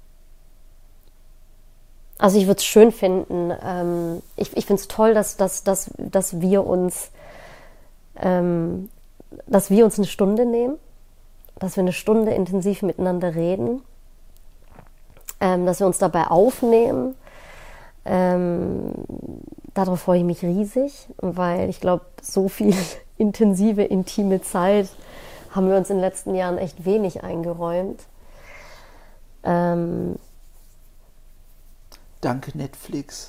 also ich würde es schön finden, ähm, ich, ich finde es toll, dass, dass, dass, dass wir uns ähm, dass wir uns eine Stunde nehmen, dass wir eine Stunde intensiv miteinander reden, ähm, dass wir uns dabei aufnehmen. Ähm, darauf freue ich mich riesig, weil ich glaube, so viel intensive, intime Zeit haben wir uns in den letzten Jahren echt wenig eingeräumt. Ähm, Danke Netflix.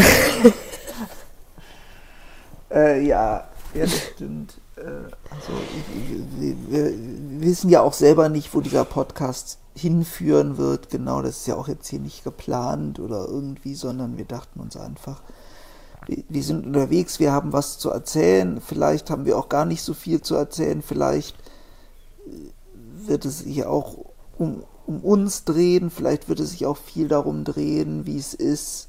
äh, ja, ja, das stimmt. Äh, also wir, wir, wir wissen ja auch selber nicht, wo dieser Podcast hinführen wird. Genau, das ist ja auch jetzt hier nicht geplant oder irgendwie, sondern wir dachten uns einfach, wir, wir sind unterwegs, wir haben was zu erzählen. Vielleicht haben wir auch gar nicht so viel zu erzählen. Vielleicht wird es sich auch um, um uns drehen. Vielleicht wird es sich auch viel darum drehen, wie es ist,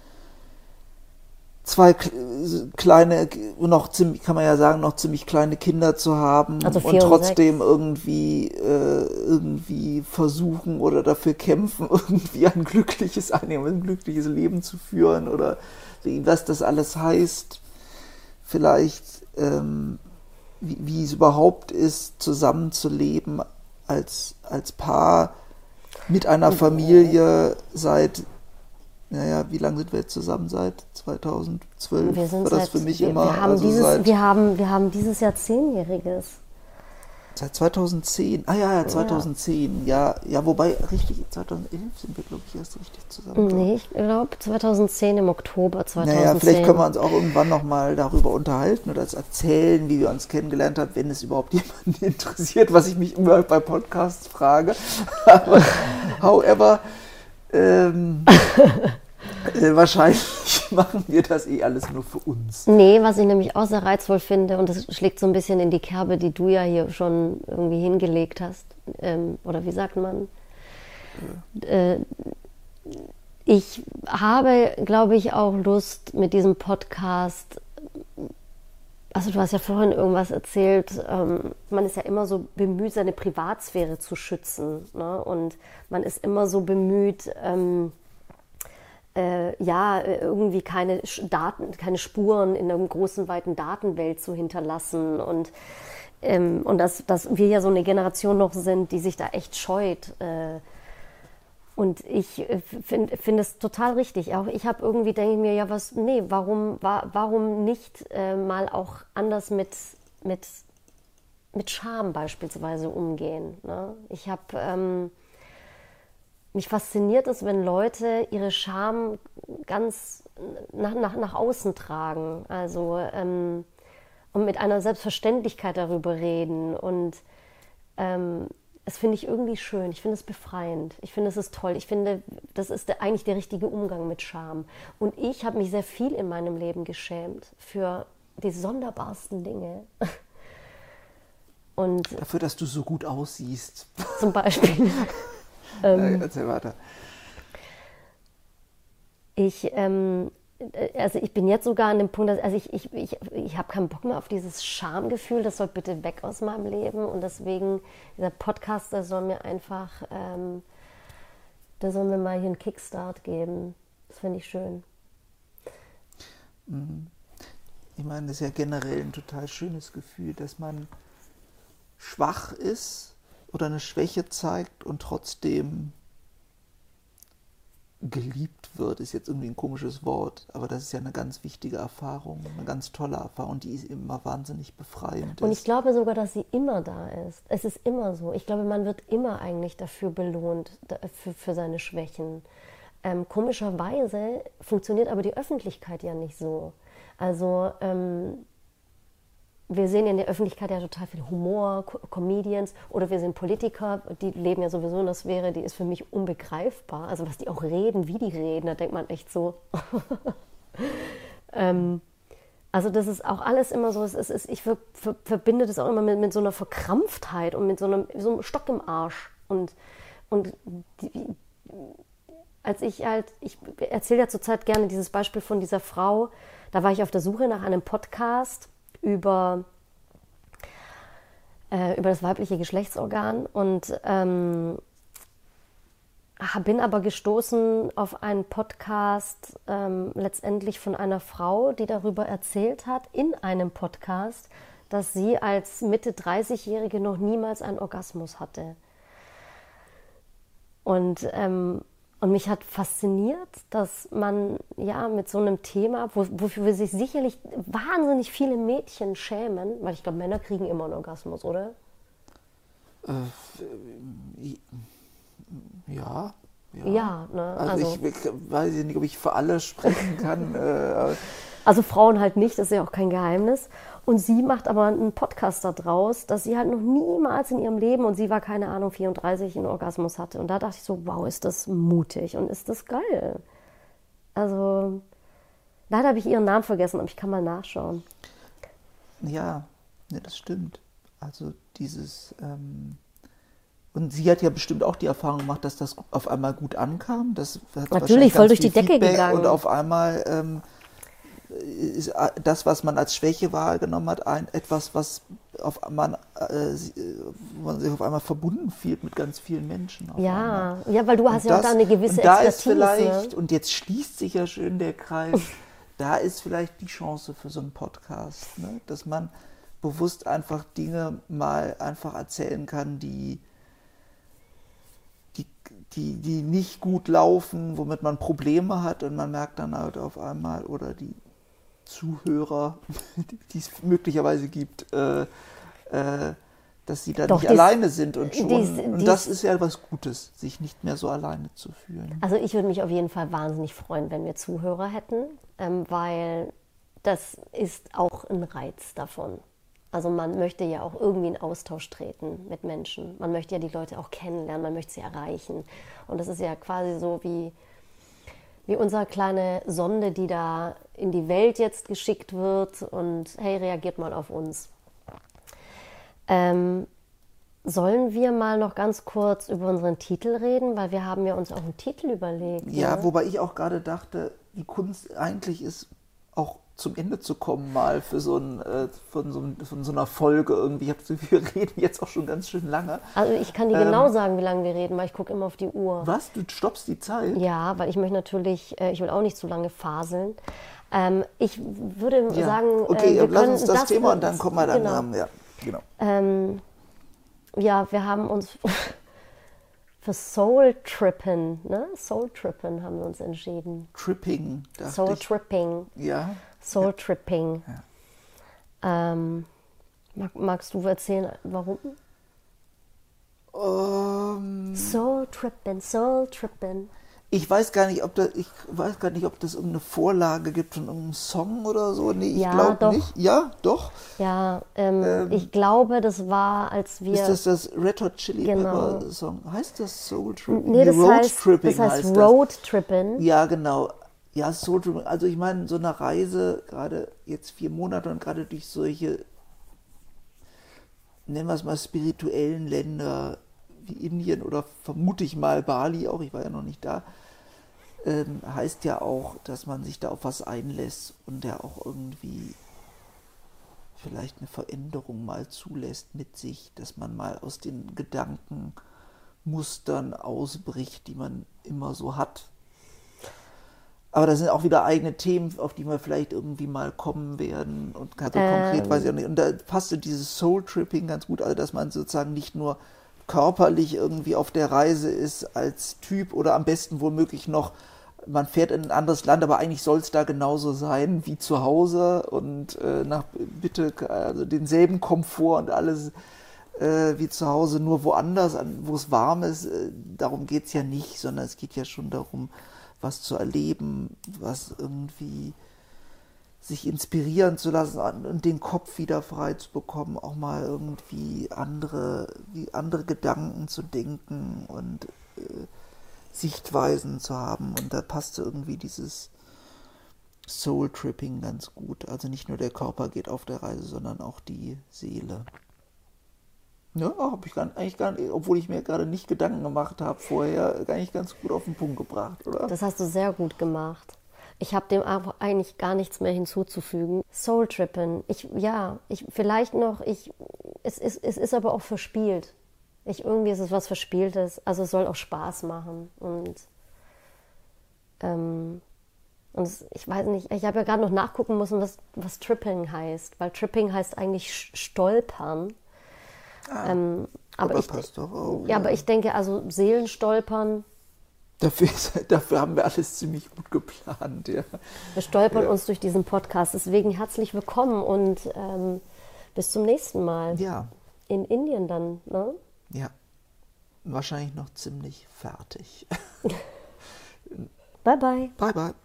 zwei kleine, noch ziemlich, kann man ja sagen, noch ziemlich kleine Kinder zu haben, also und trotzdem irgendwie, äh, irgendwie versuchen oder dafür kämpfen, irgendwie ein glückliches, ein glückliches Leben zu führen, oder was das alles heißt. Vielleicht, ähm, wie, wie es überhaupt ist, zusammenzuleben als, als Paar mit einer Familie seit, naja, wie lange sind wir jetzt zusammen? Seit zweitausendzwölf wir sind war das seit, für mich wir, immer. Wir haben, also dieses, seit, wir, haben, wir haben dieses Jahr Zehnjähriges. Seit zweitausendzehn. Ah ja, ja, zweitausendzehn. Ja, ja, ja, wobei, richtig, zweitausendelf sind wir, glaube ich, erst richtig zusammen. Nee, ich glaube zweitausendzehn, im Oktober zweitauszehn. Naja, vielleicht können wir uns auch irgendwann nochmal darüber unterhalten oder das erzählen, wie wir uns kennengelernt haben, wenn es überhaupt jemanden interessiert, was ich mich immer bei Podcasts frage. Aber, however, ähm, äh, wahrscheinlich machen wir das eh alles nur für uns. Nee, was ich nämlich auch sehr reizvoll finde, und das schlägt so ein bisschen in die Kerbe, die du ja hier schon irgendwie hingelegt hast, ähm, oder wie sagt man? Ja. Äh, ich habe, glaube ich, auch Lust mit diesem Podcast, also du hast ja vorhin irgendwas erzählt, ähm, man ist ja immer so bemüht, seine Privatsphäre zu schützen, ne? Und man ist immer so bemüht, ähm, Äh, ja, irgendwie keine Daten, keine Spuren in einer großen, weiten Datenwelt zu hinterlassen. Und, ähm, und dass, dass wir ja so eine Generation noch sind, die sich da echt scheut. Äh, und ich finde find es total richtig. Auch ich habe irgendwie, denke ich mir, ja, was, nee, warum, wa, warum nicht äh, mal auch anders mit, mit, mit Scham beispielsweise umgehen, ne? Ich habe... Ähm, Mich fasziniert es, wenn Leute ihre Scham ganz nach, nach, nach außen tragen, also ähm, und mit einer Selbstverständlichkeit darüber reden. Und ähm, das finde ich irgendwie schön, ich finde es befreiend, ich finde es ist toll, ich finde, das ist der, eigentlich der richtige Umgang mit Scham. Und ich habe mich sehr viel in meinem Leben geschämt für die sonderbarsten Dinge. Und dafür, dass du so gut aussiehst. Zum Beispiel. Ähm, Erzähl weiter. Ich, ähm, also ich bin jetzt sogar an dem Punkt, dass, also ich, ich, ich, ich habe keinen Bock mehr auf dieses Schamgefühl, das soll bitte weg aus meinem Leben, und deswegen, dieser Podcast, der soll mir einfach, ähm, der soll mir mal hier einen Kickstart geben. Das finde ich schön. Ich meine, das ist ja generell ein total schönes Gefühl, dass man schwach ist oder eine Schwäche zeigt und trotzdem geliebt wird, ist jetzt irgendwie ein komisches Wort, aber das ist ja eine ganz wichtige Erfahrung, eine ganz tolle Erfahrung, die ist immer wahnsinnig befreiend. Und ich glaube sogar, dass sie immer da ist. Es ist immer so. Ich glaube, man wird immer eigentlich dafür belohnt, für, für seine Schwächen. Ähm, komischerweise funktioniert aber die Öffentlichkeit ja nicht so. Also ähm, wir sehen in der Öffentlichkeit ja total viel Humor, Co- Comedians, oder wir sehen Politiker, die leben ja sowieso in der Sphäre, die ist für mich unbegreifbar. Also was die auch reden, wie die reden, da denkt man echt so. ähm, also das ist auch alles immer so, es ist, es ist, ich ver, ver, verbinde das auch immer mit, mit so einer Verkrampftheit und mit so einem, so einem Stock im Arsch. Und, und die, als ich halt, ich erzähle ja zurzeit gerne dieses Beispiel von dieser Frau, da war ich auf der Suche nach einem Podcast über, äh, über das weibliche Geschlechtsorgan und ähm, bin aber gestoßen auf einen Podcast ähm, letztendlich von einer Frau, die darüber erzählt hat, in einem Podcast, dass sie als Mitte dreißigjährige noch niemals einen Orgasmus hatte. Und ähm, Und mich hat fasziniert, dass man ja mit so einem Thema, wo, wofür sich sicherlich wahnsinnig viele Mädchen schämen, weil ich glaube, Männer kriegen immer einen Orgasmus, oder? Äh, ja, Ja, ja ne? also, also ich, ich weiß nicht, ob ich für alle sprechen kann. äh, Also Frauen halt nicht, das ist ja auch kein Geheimnis. Und sie macht aber einen Podcast da draus, dass sie halt noch niemals in ihrem Leben, und sie war, keine Ahnung, vierunddreißig, einen Orgasmus hatte. Und da dachte ich so, wow, ist das mutig und ist das geil. Also, leider habe ich ihren Namen vergessen, aber ich kann mal nachschauen. Ja, ja, das stimmt. Also dieses, ähm, und sie hat ja bestimmt auch die Erfahrung gemacht, dass das auf einmal gut ankam. Das hat Natürlich, voll durch die viel Decke Feedback gegangen. Und auf einmal ähm, ist das, was man als Schwäche wahrgenommen hat, ein, etwas, was auf man, äh, wo man sich auf einmal verbunden fühlt mit ganz vielen Menschen. Auf Ja, einmal. ja, weil du hast Und ja das, auch da eine gewisse und da Expertise. ist vielleicht, Ne? und jetzt schließt sich ja schön der Kreis, da ist vielleicht die Chance für so einen Podcast, ne? Dass man bewusst einfach Dinge mal einfach erzählen kann, die, die, die, die nicht gut laufen, womit man Probleme hat, und man merkt dann halt auf einmal, oder die Zuhörer, die es möglicherweise gibt, äh, äh, dass sie da Doch, nicht dies, alleine sind und schon. Dies, und dies, das ist ja was Gutes, sich nicht mehr so alleine zu fühlen. Also ich würde mich auf jeden Fall wahnsinnig freuen, wenn wir Zuhörer hätten, ähm, weil das ist auch ein Reiz davon. Also man möchte ja auch irgendwie in Austausch treten mit Menschen. Man möchte ja die Leute auch kennenlernen, man möchte sie erreichen. Und das ist ja quasi so wie, wie unsere kleine Sonde, die da in die Welt jetzt geschickt wird und hey, reagiert mal auf uns. Ähm, sollen wir mal noch ganz kurz über unseren Titel reden, weil wir haben ja uns auch einen Titel überlegt. Ja, ne? wobei ich auch gerade dachte, die Kunst eigentlich ist auch zum Ende zu kommen mal für so, ein, äh, von, so ein, von so einer Folge irgendwie. Ich hab so, wir reden jetzt auch schon ganz schön lange. Also ich kann dir Ähm, genau sagen, wie lange wir reden, weil ich gucke immer auf die Uhr. Was? Du stoppst die Zeit? Ja, weil ich möchte natürlich, äh, ich will auch nicht zu lange faseln. Ähm, ich würde Ja. sagen, Okay, äh, wir lass können uns das, Thema und dann kommen wir dann. Genau. Ähm, ja, genau. Ähm, ja, wir haben uns für Soul Trippen, ne? Soul Trippen haben wir uns entschieden. Tripping, dachte Soul ich. Tripping. Ja. Soul ja. Tripping. Ja. Ähm, mag, magst du erzählen, warum? Ähm, Soul Trippin', Soul Trippin'. ich weiß gar nicht, ob das, ich weiß gar nicht, ob das irgendeine Vorlage gibt von irgendeinem Song oder so. Nee, ich Ja, glaube doch. nicht. Ja, doch. Ja, ähm, Ähm, ich glaube, das war, als wir... Ist das das Red Hot Chili Genau. Pepper Song? Heißt das Soul Tripping? nee, das Road heißt, Tripping das heißt heißt Road Trippin'. das. Ja, genau. Ja, Soul Tripping. Also ich meine, so eine Reise, gerade jetzt vier Monate und gerade durch solche, nennen wir es mal, spirituellen Länder wie Indien oder vermute ich mal Bali auch, ich war ja noch nicht da, ähm, heißt ja auch, dass man sich da auf was einlässt und der auch irgendwie vielleicht eine Veränderung mal zulässt mit sich, dass man mal aus den Gedankenmustern ausbricht, die man immer so hat. Aber das sind auch wieder eigene Themen, auf die wir vielleicht irgendwie mal kommen werden. Und ganz so Ähm. konkret weiß ich auch nicht. Und da passte dieses Soul-Tripping ganz gut, also dass man sozusagen nicht nur körperlich irgendwie auf der Reise ist als Typ oder am besten womöglich noch, man fährt in ein anderes Land, aber eigentlich soll es da genauso sein wie zu Hause und äh, nach bitte also denselben Komfort und alles äh, wie zu Hause, nur woanders, wo es warm ist. Äh, darum geht es ja nicht, sondern es geht ja schon darum, was zu erleben, was irgendwie sich inspirieren zu lassen und den Kopf wieder frei zu bekommen, auch mal irgendwie andere, wie andere Gedanken zu denken und äh, Sichtweisen zu haben. Und da passte irgendwie dieses Soul-Tripping ganz gut. Also nicht nur der Körper geht auf der Reise, sondern auch die Seele. Ja, habe ich gar, eigentlich gar nicht, obwohl ich mir gerade nicht Gedanken gemacht habe vorher, eigentlich ganz gut auf den Punkt gebracht, oder? Das hast du sehr gut gemacht. Ich habe dem auch eigentlich gar nichts mehr hinzuzufügen. Soul Trippin', ich, ja, ich, vielleicht noch, ich, es, es, es ist aber auch verspielt. Ich, irgendwie ist es was Verspieltes, also es soll auch Spaß machen. Und, ähm, und es, ich weiß nicht, ich habe ja gerade noch nachgucken müssen, was, was Tripping heißt, weil Tripping heißt eigentlich Stolpern. Ah, ähm, aber aber ich, passt doch auch. ja, aber ich denke, also Seelenstolpern, Dafür, ist, dafür haben wir alles ziemlich gut geplant, ja. wir stolpern Ja. uns durch diesen Podcast. Deswegen herzlich willkommen und ähm, bis zum nächsten Mal. Ja, In Indien dann, ne? ja. wahrscheinlich noch ziemlich fertig. Bye, bye. Bye, bye.